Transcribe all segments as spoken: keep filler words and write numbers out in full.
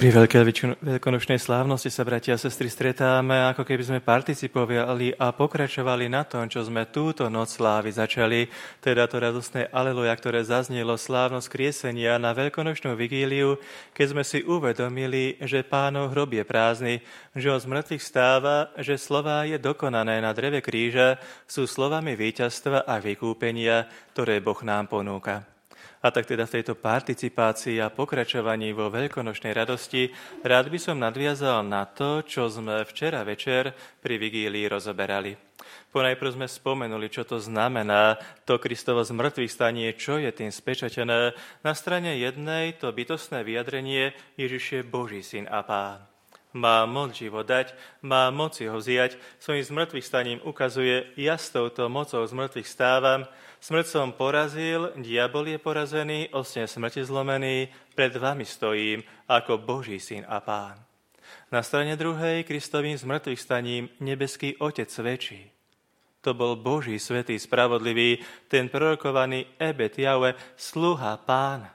Pri veľkej veľkonočnej slávnosti sa, bratia a sestry, stretáme, ako keby sme participovali a pokračovali na tom, čo sme túto noc slávy začali, teda to radostné aleluja, ktoré zaznelo slávnosť kriesenia na veľkonočnú vigíliu, keď sme si uvedomili, že Pánov hrob je prázdny, že on z mŕtvych stáva, že slová je dokonané na dreve kríža, sú slovami víťazstva a vykúpenia, ktoré Boh nám ponúka. A tak teda v tejto participácii a pokračovaní vo veľkonočnej radosti rád by som nadviazal na to, čo sme včera večer pri vigílii rozoberali. Ponajprv sme spomenuli, čo to znamená to Kristovo zmrtvých stanie, čo je tým spečatené. Na strane jednej to bytostné vyjadrenie Ježiš je Boží syn a Pán. Má moc život dať, má moci ho vziať, svojím zmrtvých staním ukazuje, ja s touto mocou zmrtvých stávam, smrť som porazil, diabol je porazený, osne smrti zlomený, pred vami stojím ako Boží syn a Pán. Na strane druhej Kristovým zmrtvých staním nebeský Otec svedčí. To bol Boží svätý spravodlivý, ten prorokovaný Ebed Jahve, sluha Pána,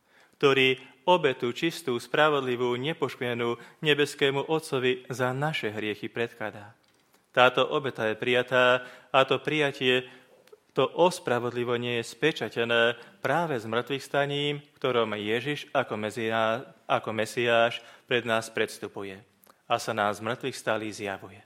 ktorý obetu čistú, spravodlivú, nepoškvrnenú nebeskému Otcovi za naše hriechy predkladá. Táto obeta je prijatá a to prijatie, to ospravodlivenie je spečatené práve s mŕtvych staním, ktorom Ježiš ako, mesiáš, ako Mesiáš pred nás predstupuje a sa nám z mŕtvych stálí zjavuje.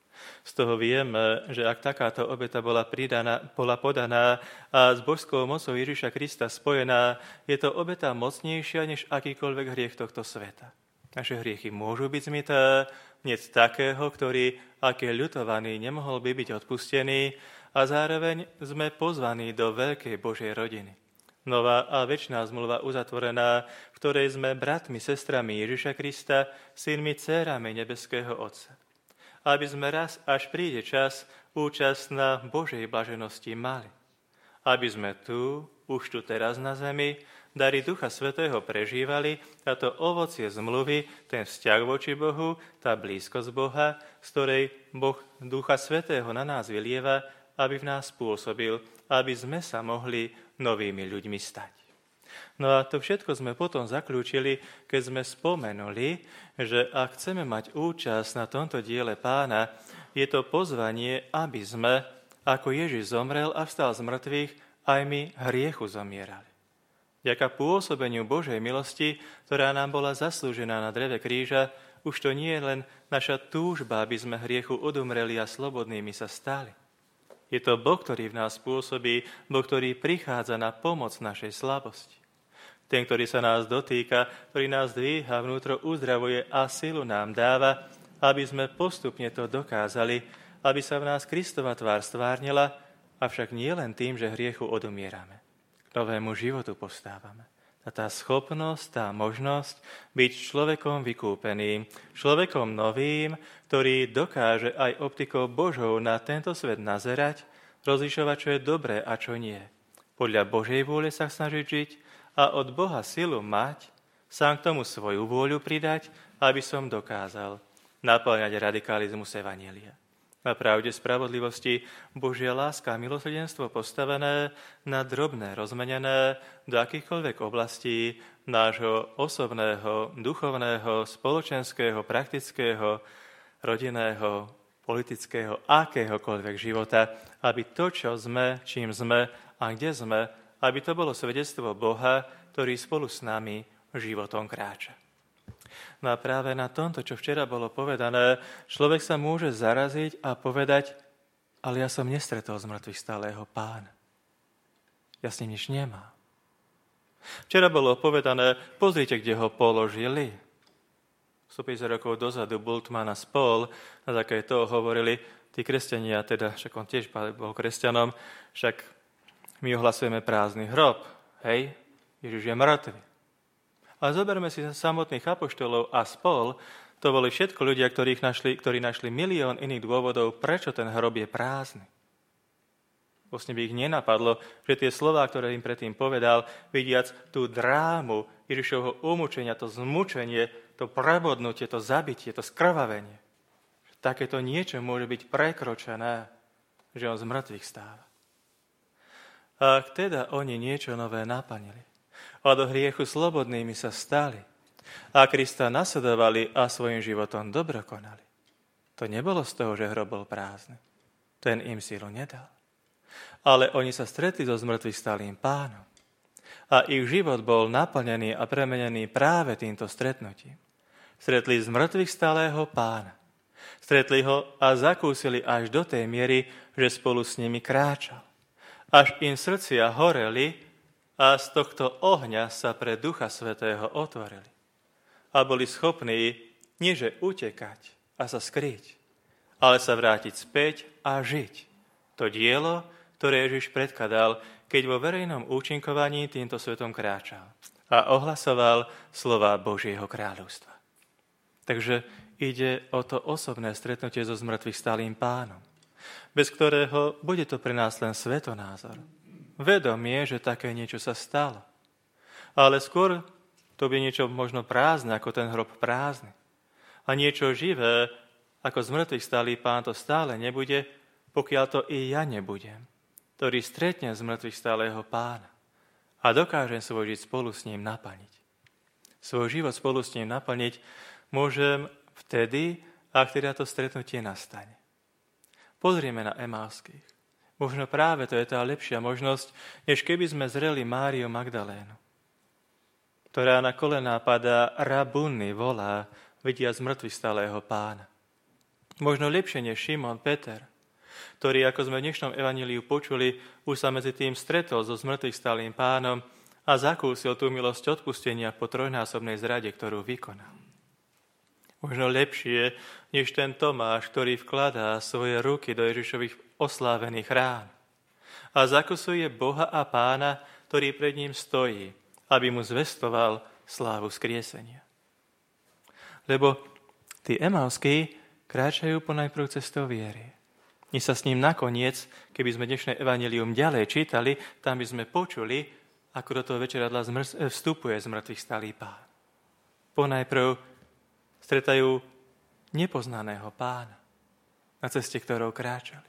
Z toho vieme, že ak takáto obeta bola, pridaná, bola podaná a s božskou mocou Ježiša Krista spojená, je to obeta mocnejšia než akýkoľvek hriech tohto sveta. Naše hriechy môžu byť zmité, nic takého, ktorý, aký je ľutovaný, nemohol by byť odpustený a zároveň sme pozvaní do veľkej Božej rodiny. Nová a večná zmluva uzatvorená, v ktorej sme bratmi, sestrami Ježiša Krista, synmi, dcérami nebeského Otca. Aby sme raz, až príde čas, účasť na Božej blaženosti mali. Aby sme tu, už tu teraz na zemi, dary Ducha Svätého prežívali, táto ovocie zmluvy, ten vzťah voči Bohu, tá blízkosť Boha, z ktorej Boh Ducha Svätého na nás vylieva, aby v nás pôsobil, aby sme sa mohli novými ľuďmi stať. No a to všetko sme potom zaklúčili, keď sme spomenuli, že ak chceme mať účasť na tomto diele Pána, je to pozvanie, aby sme, ako Ježiš zomrel a vstal z mŕtvych, aj my hriechu zomierali. Vďaka pôsobeniu Božej milosti, ktorá nám bola zaslúžená na dreve kríža, už to nie je len naša túžba, aby sme hriechu odumreli a slobodnými sa stali. Je to Boh, ktorý v nás pôsobí, Boh, ktorý prichádza na pomoc našej slabosti. Ten, ktorý sa nás dotýka, ktorý nás dvíha, vnútro uzdravuje a silu nám dáva, aby sme postupne to dokázali, aby sa v nás Kristova tvár stvárnila, avšak nie len tým, že hriechu odumierame. K novému životu postávame. A tá schopnosť, tá možnosť byť človekom vykúpeným, človekom novým, ktorý dokáže aj optikou Božou na tento svet nazerať, rozlišovať, čo je dobré a čo nie. Podľa Božej vôle sa snažiť žiť, a od Boha silu mať, sám k tomu svoju vôľu pridať, aby som dokázal naplňať radikalizmus evanjelia. Na pravde spravodlivosti Božia láska a milosrdenstvo postavené na drobné, rozmenené do akýchkoľvek oblastí nášho osobného, duchovného, spoločenského, praktického, rodinného, politického, akéhokoľvek života, aby to, čo sme, čím sme a kde sme, aby to bolo svedectvo Boha, ktorý spolu s nami životom kráča. No a práve na tomto, čo včera bolo povedané, človek sa môže zaraziť a povedať, ale ja som nestretol z mŕtvych stálého Pána. Ja s ním nič nemám. Včera bolo povedané, pozrite, kde ho položili. stopäťdesiat rokov dozadu Bultmann a spol na základe toho hovorili, tí kresťania, teda, však on tiež bol kresťanom, však my ohlasujeme prázdny hrob, hej, Ježiš je mŕtvy. Ale zoberme si samotných apoštolov a spol, to boli všetko ľudia, ktorých našli, ktorí našli milión iných dôvodov, prečo ten hrob je prázdny. Vlastne by ich nenapadlo, že tie slová, ktoré im predtým povedal, vidiac tú drámu Ježišovho umúčenia, to zmučenie, to prebodnutie, to zabitie, to skrvavenie, že takéto niečo môže byť prekročené, že on z mŕtvych stáva. A ak teda oni niečo nové naplnili a do hriechu slobodnými sa stali, A Krista nasledovali a svojim životom dobro konali. To nebolo z toho, že hrob bol prázdny. Ten im sílu nedal. Ale oni sa stretli so zmrtvých stalým pánom. A ich život bol naplnený a premenený práve týmto stretnutím. Stretli z mŕtvych stáleho pána. Stretli ho a zakúsili až do tej miery, že spolu s nimi kráčal. Až im srdcia horeli a z tohto ohňa sa pre Ducha Svätého otvorili. A boli schopní nieže utekať a sa skryť, ale sa vrátiť späť a žiť. To dielo, ktoré Ježiš predkladal, keď vo verejnom účinkovaní týmto svetom kráčal a ohlasoval slova Božieho kráľovstva. Takže ide o to osobné stretnutie so zmrtvých stálým pánom, bez ktorého bude to pre nás len svetonázor. Vedomie, že také niečo sa stalo. Ale skôr to bude niečo možno prázdne, ako ten hrob prázdny. A niečo živé, ako zmrtvých stálý pán, to stále nebude, pokiaľ to i ja nebudem, ktorý stretne zmrtvých stálého pána a dokážem svoj život spolu s ním naplniť. Svoj život spolu s ním naplniť môžem vtedy, ak teda to stretnutie nastane. Pozrieme na Emauských. Možno práve to je tá lepšia možnosť, než keby sme zreli Máriu Magdalénu, ktorá na kolená padá, Rabunny volá, vidia zmrtvých stálého pána. Možno lepšie než Šimon Peter, ktorý, ako sme v dnešnom evanjeliu počuli, už sa medzi tým stretol so zmrtvých stálým pánom a zakúsil tú milosť odpustenia po trojnásobnej zrade, ktorú vykonal. Možno lepšie než ten Tomáš, ktorý vkladá svoje ruky do Ježišových oslávených rán a zakusuje Boha a pána, ktorý pred ním stojí, aby mu zvestoval slávu skriesenia. Lebo tí Emauskí kráčajú ponajprv cestou viery. My sa s ním nakoniec, keby sme dnešné evanjelium ďalej čítali, tam by sme počuli, ako do toho večeradla vstupuje z mŕtvych stálý pán. Ponajprv stretajú nepoznaného pána na ceste, ktorou kráčali.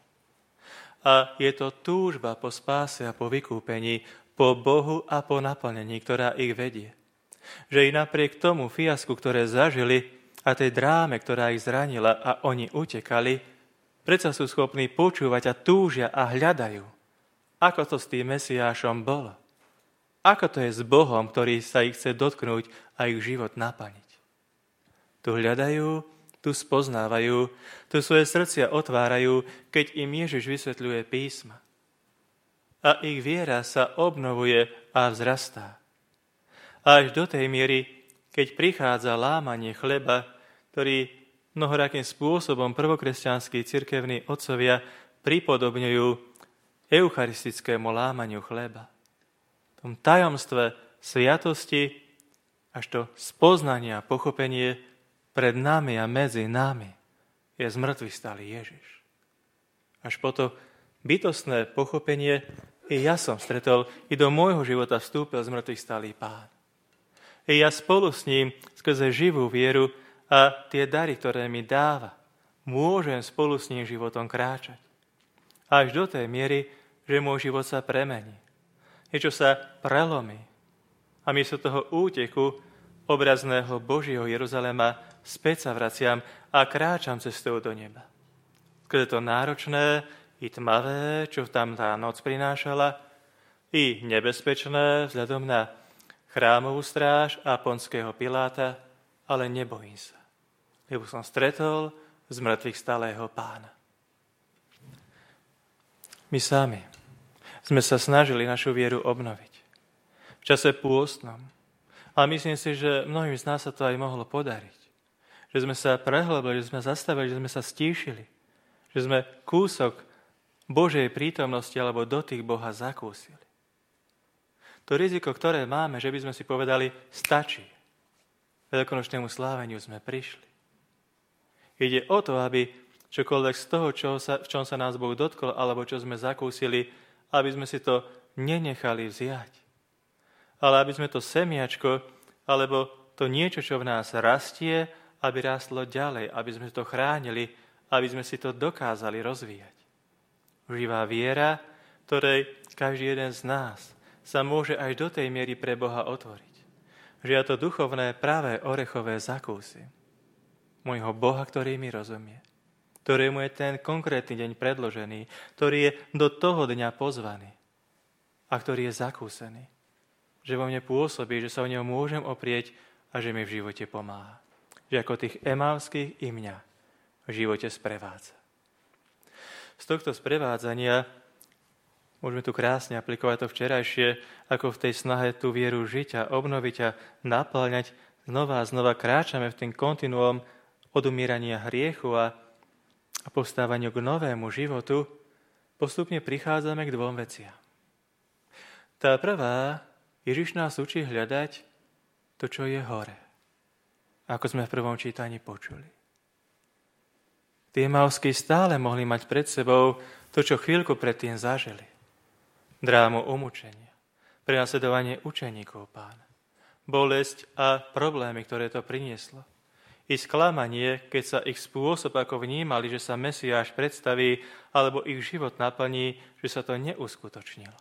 A je to túžba po spáse a po vykúpení, po Bohu a po naplnení, ktorá ich vedie. Že i napriek tomu fiasku, ktoré zažili a tej dráme, ktorá ich zranila a oni utekali, predsa sú schopní počúvať a túžia a hľadajú, ako to s tým Mesiášom bolo. Ako to je s Bohom, ktorý sa ich chce dotknúť a ich život naplniť. Tu hľadajú, tu spoznávajú, tu svoje srdcia otvárajú, keď im Ježiš vysvetľuje písma. A ich viera sa obnovuje a vzrastá. Až do tej miery, keď prichádza lámanie chleba, ktorý mnohorakým spôsobom prvokresťanskí cirkevní otcovia pripodobňujú eucharistickému lámaniu chleba. V tom tajomstve sviatosti až to spoznanie a pochopenie pred nami a medzi nami je zmrtvých stály Ježiš. Až po to bytostné pochopenie i ja som stretol, i do môjho života vstúpil zmrtvých stály pán. I ja spolu s ním skrze živú vieru a tie dary, ktoré mi dáva, môžem spolu s ním životom kráčať. Až do tej miery, že môj život sa premení. Niečo sa prelomí. A miesto toho úteku obrazného Božieho Jeruzalema späť sa vraciam a kráčam cestou do neba. Keď je to náročné i tmavé, čo tam tá noc prinášala, i nebezpečné vzhľadom na chrámovú stráž a ponského Piláta, ale nebojím sa, lebo som stretol z mŕtvych stálého pána. My sami sme sa snažili našu vieru obnoviť v čase pôstnom. A myslím si, že mnohým z nás sa to aj mohlo podariť. Že sme sa prehlbili, že sme zastavili, že sme sa stíšili. Že sme kúsok Božej prítomnosti alebo dotyk Boha zakúsili. To riziko, ktoré máme, že by sme si povedali, stačí. Veľkonočnému sláveniu sme prišli. Ide o to, aby čokoľvek z toho, čo sa, v čom sa nás Boh dotkol, alebo čo sme zakúsili, aby sme si to nenechali vziať. Ale aby sme to semiačko, alebo to niečo, čo v nás rastie, aby rástlo ďalej, aby sme to chránili, aby sme si to dokázali rozvíjať. Živá viera, ktorej každý jeden z nás sa môže až do tej miery pre Boha otvoriť. že ja to duchovné práve orechové zakúsim. Môjho Boha, ktorý mi rozumie, ktorému je ten konkrétny deň predložený, ktorý je do toho dňa pozvaný a ktorý je zakúsený. Že vo mne pôsobí, že sa o neho môžem oprieť a že mi v živote pomáha. Že ako tých emávskych i mňa v živote sprevádza. Z tohto sprevádzania môžeme tu krásne aplikovať to včerajšie, ako v tej snahe tú vieru žiť a obnoviť a naplňať. Znova a znova kráčame v tým kontinuum odumierania hriechu a, a postávaniu k novému životu. Postupne prichádzame k dvom veciam. Tá prvá, Ježiš nás učí hľadať to, čo je hore. Ako sme v prvom čítaní počuli. Tí Emaúski stále mohli mať pred sebou to, čo chvíľku predtým zažili. Drámu umúčenia, prenasledovanie učeníkov Pána, bolesť a problémy, ktoré to prinieslo. I sklamanie, keď sa ich spôsob, ako vnímali, že sa Mesiáš predstaví, alebo ich život naplní, že sa to neuskutočnilo.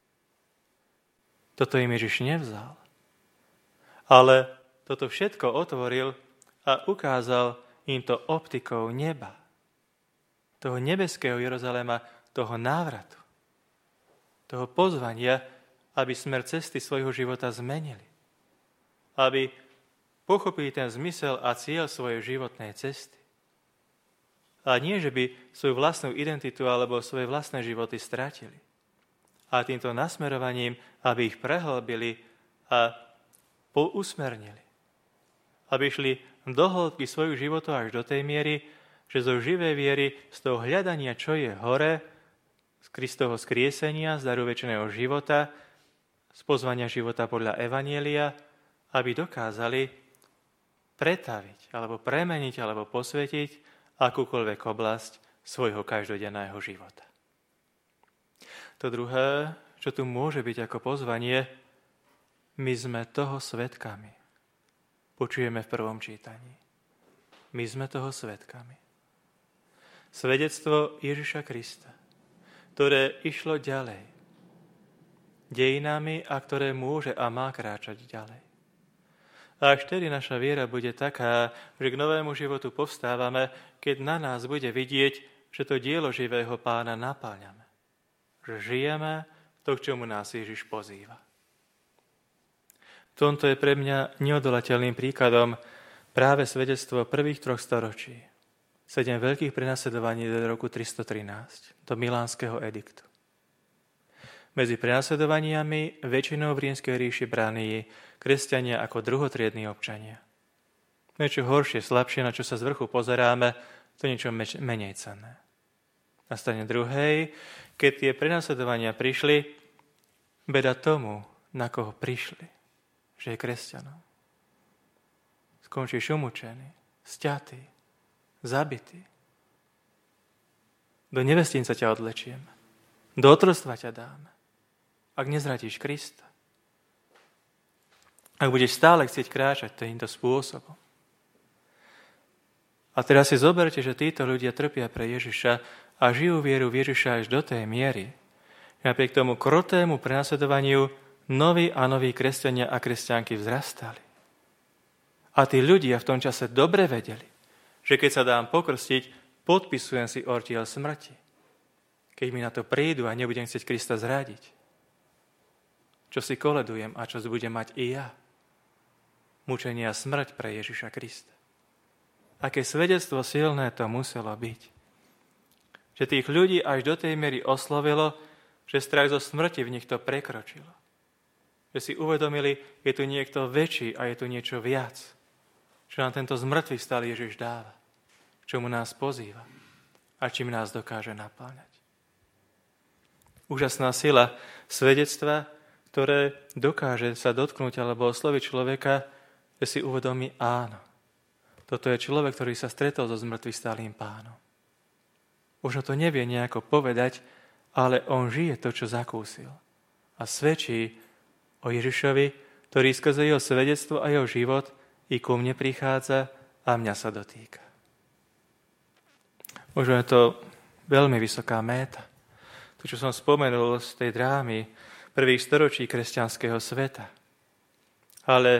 Toto im Ježiš nevzal. Ale toto všetko otvoril a ukázal im to optikou neba. Toho nebeského Jeruzalema, toho návratu. Toho pozvania, aby smer cesty svojho života zmenili. Aby pochopili ten zmysel a cieľ svojej životnej cesty. A nie, že by svoju vlastnú identitu alebo svoje vlastné životy stratili. A týmto nasmerovaním, aby ich prehlbili a pousmernili. Aby šli do hĺbky svojho života až do tej miery, že zo živej viery, z toho hľadania, čo je hore, z Kristovho skriesenia, z daru večného života, z pozvania života podľa Evanjelia, aby dokázali pretaviť, alebo premeniť, alebo posvetiť akúkoľvek oblasť svojho každodenného života. To druhé, čo tu môže byť ako pozvanie, my sme toho svedkami. Počujeme v prvom čítaní. My sme toho svedkami. Svedectvo Ježiša Krista, ktoré išlo ďalej dejinami a ktoré môže a má kráčať ďalej. A až vtedy naša viera bude taká, že k novému životu povstávame, keď na nás bude vidieť, že to dielo živého Pána napáľame. Že žijeme to, k čomu nás Ježiš pozýva. V tomto je pre mňa neodolateľným príkladom práve svedectvo prvých troch storočí. Sedem veľkých prenasledovaní do roku tristotrinásť, do Milánskeho ediktu. Medzi prenasledovaniami väčšinou v Rímskej ríši bránili kresťania ako druhotriední občania. Niečo horšie, slabšie, na čo sa z vrchu pozeráme, to niečo menej cenné. Na strane druhej, keď tie prenasledovania prišli, beda tomu, na koho prišli, že je kresťanom. Skončíš umúčený, sťatý, zabitý. Do nevestínca ťa odlečieme. Do otroctva ťa dáme. Ak nezradíš Krista. Ak budeš stále chcieť kráčať týmto spôsobom. A teraz si zoberte, že títo ľudia trpia pre Ježiša a žijú vieru v Ježiša až do tej miery, že napriek tomu krutému prenasledovaniu noví a noví kresťania a kresťanky vzrastali. A tí ľudia v tom čase dobre vedeli, že keď sa dám pokrstiť, podpisujem si ortiel smrti. Keď mi na to prídu a nebudem chcieť Krista zradiť. Čo si koledujem a čo budem mať i ja. Mučenie a smrť pre Ježiša Krista. Aké svedectvo silné to muselo byť. Že tých ľudí až do tej miery oslovilo, že strach zo smrti v nich to prekročilo. Že si uvedomili, je tu niekto väčší a je tu niečo viac. Čo nám tento zmrtvých stály Ježiš dáva. K čomu nás pozýva. A čím nás dokáže napáľať. Úžasná sila svedectva, ktoré dokáže sa dotknúť alebo osloviť človeka, že si uvedomí áno. Toto je človek, ktorý sa stretol so zmrtvých stálým Pánom. Možno to nevie nejako povedať, ale on žije to, čo zakúsil. A svedčí o Ježišovi, ktorý skrze jeho svedectvo a jeho život i ku mne prichádza a mňa sa dotýka. Možno je to veľmi vysoká méta. To, čo som spomenul z tej drámy prvých storočí kresťanského sveta. Ale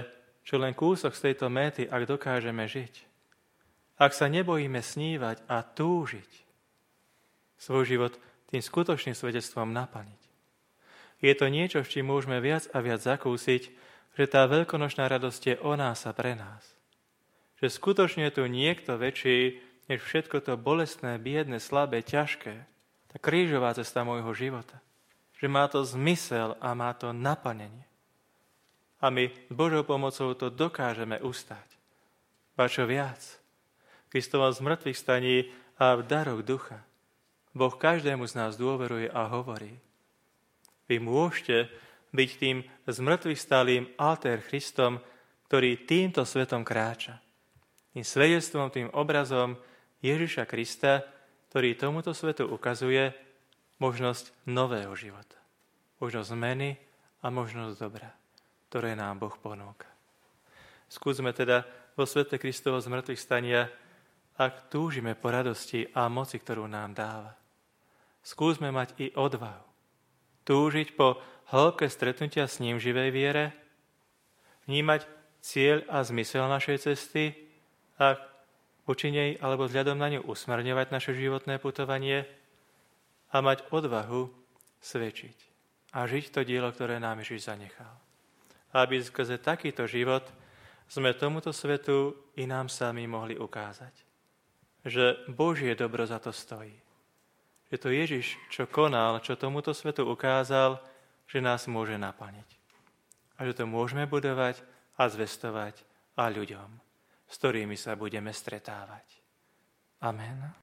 čo len kúsok z tejto méty, ak dokážeme žiť. Ak sa nebojíme snívať a túžiť, svoj život tým skutočným svedectvom naplniť. Je to niečo, s čím môžeme viac a viac zakúsiť, že tá veľkonočná radosť je o nás a pre nás. Že skutočne je tu niekto väčší, než všetko to bolestné, biedne, slabé, ťažké, tá krížová cesta môjho života. Že má to zmysel a má to naplnenie. A my s Božou pomocou to dokážeme ustať. Ba čo viac, v Kristovom zmrtvých staní a v daroch ducha Boh každému z nás dôveruje a hovorí: vy môžete byť tým zmrtvých stálým altér Christom, ktorý týmto svetom kráča. Tým svedectvom, tým obrazom Ježiša Krista, ktorý tomuto svetu ukazuje možnosť nového života. Možnosť zmeny a možnosť dobra, ktoré nám Boh ponúka. Skúsme teda vo svete Kristovo zmrtvých stania, ak túžime po radosti a moci, ktorú nám dáva. Skúsme mať i odvahu. Túžiť po hĺbke stretnutia s ním v živej viere, vnímať cieľ a zmysel našej cesty a voči nej alebo vzhľadom na ňu usmerňovať naše životné putovanie a mať odvahu svedčiť a žiť to dielo, ktoré nám Ježiš zanechal. Aby skrze takýto život sme tomuto svetu i nám sami mohli ukázať, že Božie dobro za to stojí. Že to Ježiš, čo konal, čo tomuto svetu ukázal, že nás môže naplniť. A že to môžeme budovať a zvestovať a ľuďom, s ktorými sa budeme stretávať. Amen.